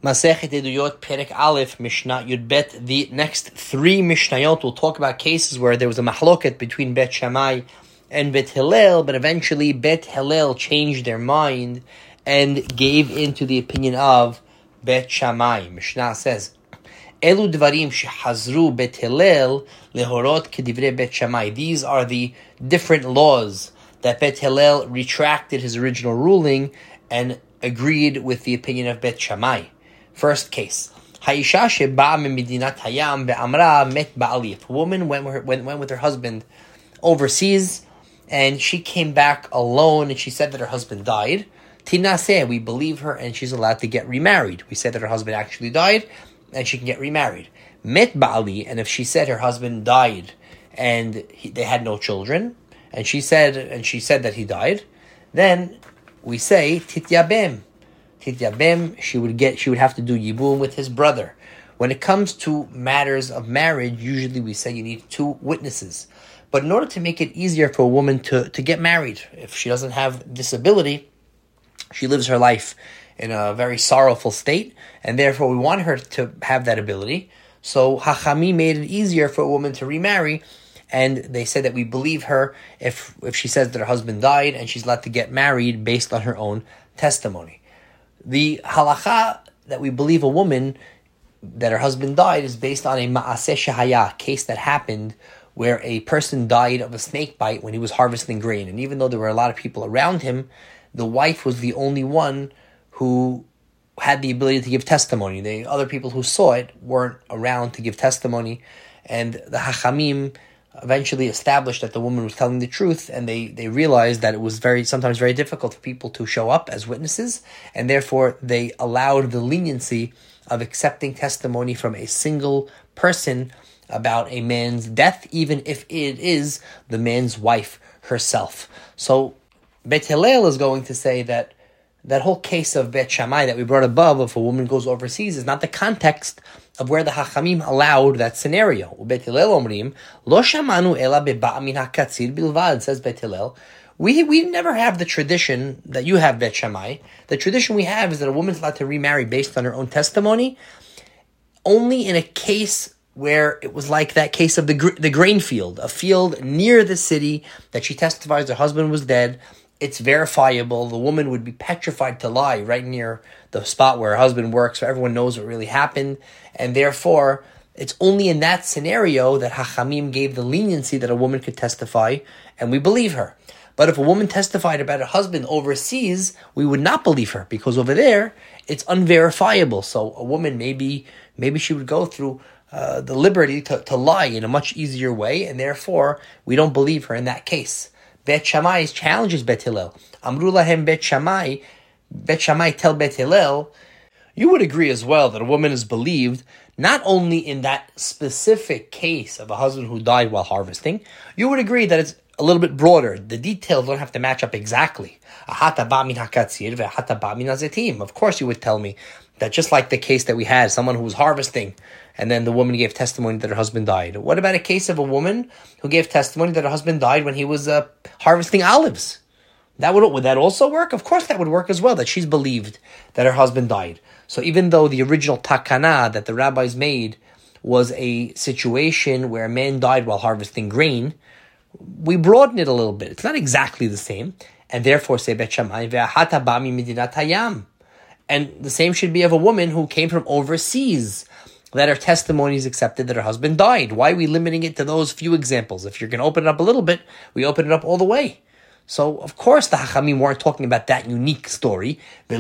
Masechet Eduyot Perek Aleph Mishnah Yud Bet. The next three Mishnayot will talk about cases where there was a mahloket between Bet Shammai and Bet Hillel, but eventually Bet Hillel changed their mind and gave into the opinion of Bet Shammai. Mishnah says, Elu Dvarim Shehazru Bet Hillel Lehorot Kedivrei Bet Shammai. These are the different laws that Bet Hillel retracted his original ruling and agreed with the opinion of Bet Shammai. First case. Haisha sheba'a memedinat hayam be'amra met ba'ali. If a woman went with her husband overseas and she came back alone and she said that her husband died, tinaseh, we believe her and she's allowed to get remarried. We said that her husband actually died and she can get remarried. Met ba'ali, and if she said her husband died and they had no children, and she said that he died, then we say tityabem. Tityabem, she would have to do yibum with his brother. When it comes to matters of marriage, usually we say you need two witnesses. But in order to make it easier for a woman to get married, if she doesn't have disability, she lives her life in a very sorrowful state, and therefore we want her to have that ability. So Hachamim made it easier for a woman to remarry, and they said that we believe her if she says that her husband died and she's allowed to get married based on her own testimony. The halacha that we believe a woman that her husband died is based on a ma'aseh shehaya, case that happened where a person died of a snake bite when he was harvesting grain. And even though there were a lot of people around him, the wife was the only one who had the ability to give testimony. The other people who saw it weren't around to give testimony. And the Hachamim eventually established that the woman was telling the truth, and they realized that it was sometimes very difficult for people to show up as witnesses, and therefore they allowed the leniency of accepting testimony from a single person about a man's death, even if it is the man's wife herself. So Bet Hillel is going to say that whole case of Bet Shammai that we brought above, if a woman goes overseas, is not the context of where the Hachamim allowed that scenario. Bet Hillel omrim, lo shamanu ela beba'a min hakatzir bilvad, says Bet Hillel. We never have the tradition that you have, Bet Shammai. The tradition we have is that a woman's allowed to remarry based on her own testimony, only in a case where it was like that case of the grain field, a field near the city that she testifies her husband was dead. It's verifiable. The woman would be petrified to lie right near the spot where her husband works, so everyone knows what really happened. And therefore, it's only in that scenario that Hachamim gave the leniency that a woman could testify, and we believe her. But if a woman testified about her husband overseas, we would not believe her, because over there, it's unverifiable. So a woman, maybe she would go through the liberty to lie in a much easier way, and therefore, we don't believe her in that case. Bet Shammai challenges Bet Hillel. Amru lahem Bet Shammai tell Bet Hillel, you would agree as well that a woman is believed not only in that specific case of a husband who died while harvesting, you would agree that it's a little bit broader. The details don't have to match up exactly. Of course you would tell me that just like the case that we had, someone who was harvesting, and then the woman gave testimony that her husband died. What about a case of a woman who gave testimony that her husband died when he was harvesting olives? Would that also work? Of course that would work as well, that she's believed that her husband died. So even though the original takana that the rabbis made was a situation where a man died while harvesting grain, we broaden it a little bit. It's not exactly the same. And therefore say Bet Shammai ve'ahata ba'mi medinat hayam. And the same should be of a woman who came from overseas, that her testimony is accepted that her husband died. Why are we limiting it to those few examples? If you're going to open it up a little bit, we open it up all the way. So, of course, the Hachamim weren't talking about that unique story. The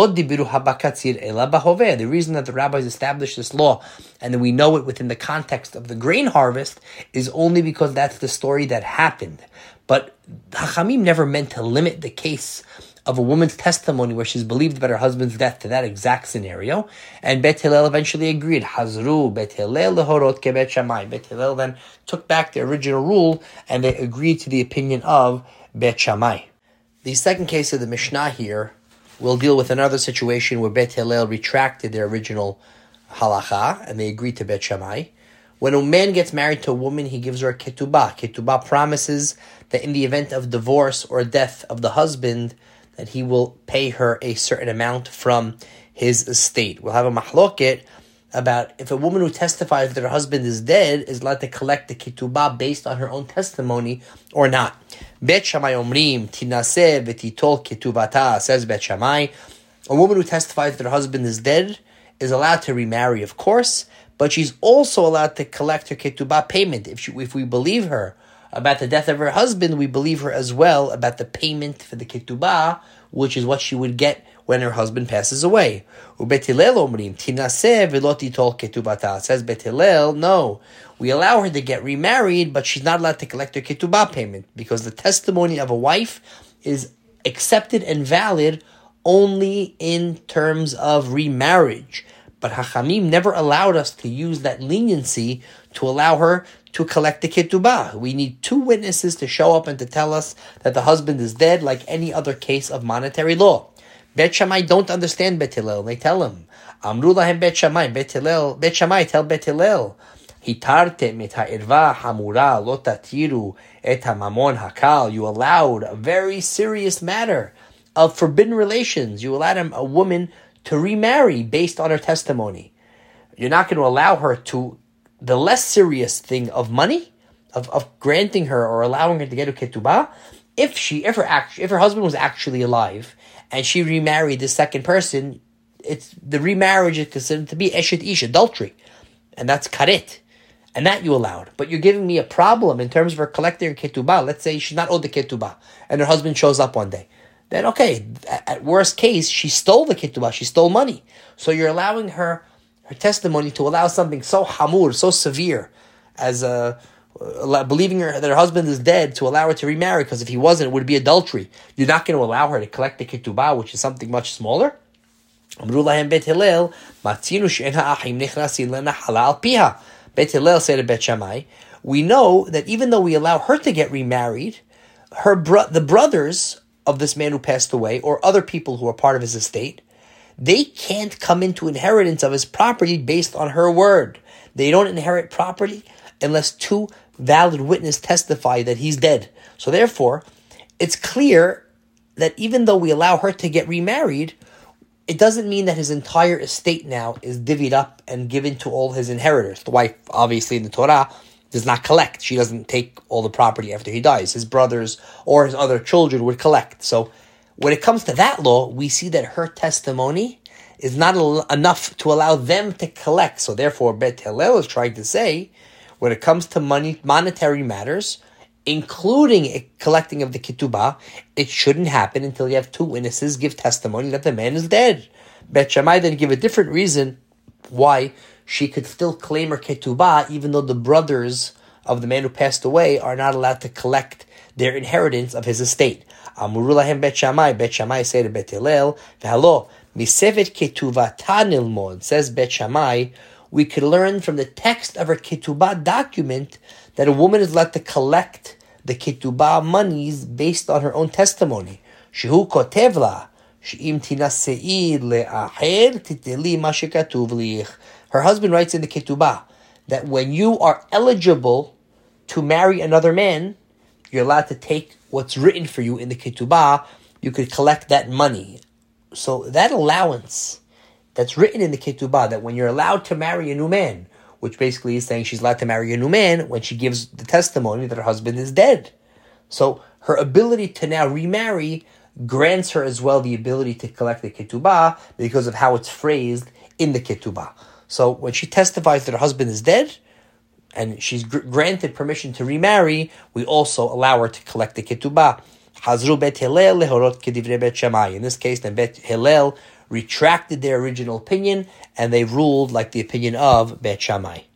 reason that the rabbis established this law, and that we know it within the context of the grain harvest, is only because that's the story that happened. But the Hachamim never meant to limit the case of a woman's testimony where she's believed about her husband's death to that exact scenario. And Bet Hillel eventually agreed. Hazru Bet Hillel lehorot ke Bet Shammai. Bet Hillel then took back the original rule and they agreed to the opinion of Bet Shammai. The second case of the Mishnah here will deal with another situation where Bet Hillel retracted their original halacha and they agreed to Bet Shammai. When a man gets married to a woman, he gives her a ketubah. Ketubah promises that in the event of divorce or death of the husband, that he will pay her a certain amount from his estate. We'll have a mahloket about if a woman who testifies that her husband is dead is allowed to collect the ketubah based on her own testimony or not. Bet Shammai omrim tinaseh v'titol ketubata, says Bet Shammai. A woman who testifies that her husband is dead is allowed to remarry, of course, but she's also allowed to collect her ketubah payment. If we believe her about the death of her husband, we believe her as well about the payment for the ketubah, which is what she would get when her husband passes away. Bet Hillel omrim tinaseh v'lo titol ketubata, says Bet Hillel, no, we allow her to get remarried, but she's not allowed to collect her ketubah payment because the testimony of a wife is accepted and valid only in terms of remarriage. But Hachamim never allowed us to use that leniency to allow her to collect the ketubah. We need 2 witnesses to show up and to tell us that the husband is dead, like any other case of monetary law. Bet Shammai don't understand Bet Hillel. They tell him, Amru lahem Bet Shammai. Bet Shammai tell Bet Hillel, Hitartem et ha'irva hamura lo tatiru et ha'mamon hakal. You allowed a very serious matter of forbidden relations. You allowed a woman to remarry based on her testimony. You're not going to allow her to the less serious thing of money, of granting her or allowing her to get a ketubah. If her husband was actually alive and she remarried the second person, the remarriage is considered to be eshet ish, adultery, and that's karet, and that you allowed. But you're giving me a problem in terms of her collecting her ketubah. Let's say she's not owed the ketubah, and her husband shows up one day. Then okay, at worst case, she stole the ketubah, she stole money. So you're allowing her testimony to allow something so hamur, so severe, as believing that her husband is dead, to allow her to remarry, because if he wasn't, it would be adultery. You're not going to allow her to collect the ketubah, which is something much smaller. Bet Hillel said to Bet Shammai, we know that even though we allow her to get remarried, the brothers of this man who passed away, or other people who are part of his estate, they can't come into inheritance of his property based on her word. They don't inherit property unless 2 valid witnesses testify that he's dead. So therefore, it's clear that even though we allow her to get remarried, it doesn't mean that his entire estate now is divvied up and given to all his inheritors. The wife, obviously in the Torah, does not collect. She doesn't take all the property after he dies. His brothers or his other children would collect. So when it comes to that law, we see that her testimony is not enough to allow them to collect. So therefore, Bet Hillel is trying to say, when it comes to monetary matters, including a collecting of the ketubah, it shouldn't happen until you have 2 witnesses give testimony that the man is dead. Bet Shammai then give a different reason why she could still claim her ketubah, even though the brothers of the man who passed away are not allowed to collect their inheritance of his estate. Amru lahem Bet Shammai. Bet Shammai say to Bet Hillel, V'halo misevet ketuvata nilmod. Says Bet Shammai, we could learn from the text of her ketubah document that a woman is allowed to collect the ketubah monies based on her own testimony. Shehu kotevla she'im tinasei le'aher titeli ma shekatuv lich. Her husband writes in the ketubah that when you are eligible to marry another man, you're allowed to take what's written for you in the ketubah. You could collect that money. So that allowance that's written in the ketubah, that when you're allowed to marry a new man, which basically is saying she's allowed to marry a new man when she gives the testimony that her husband is dead. So her ability to now remarry grants her as well the ability to collect the ketubah because of how it's phrased in the ketubah. So when she testifies that her husband is dead, and she's granted permission to remarry, we also allow her to collect the ketubah. Hazru Bet Hillel lehorot kedivre Bet Shammai. In this case, then Bet Hillel retracted their original opinion, and they ruled like the opinion of Bet Shammai.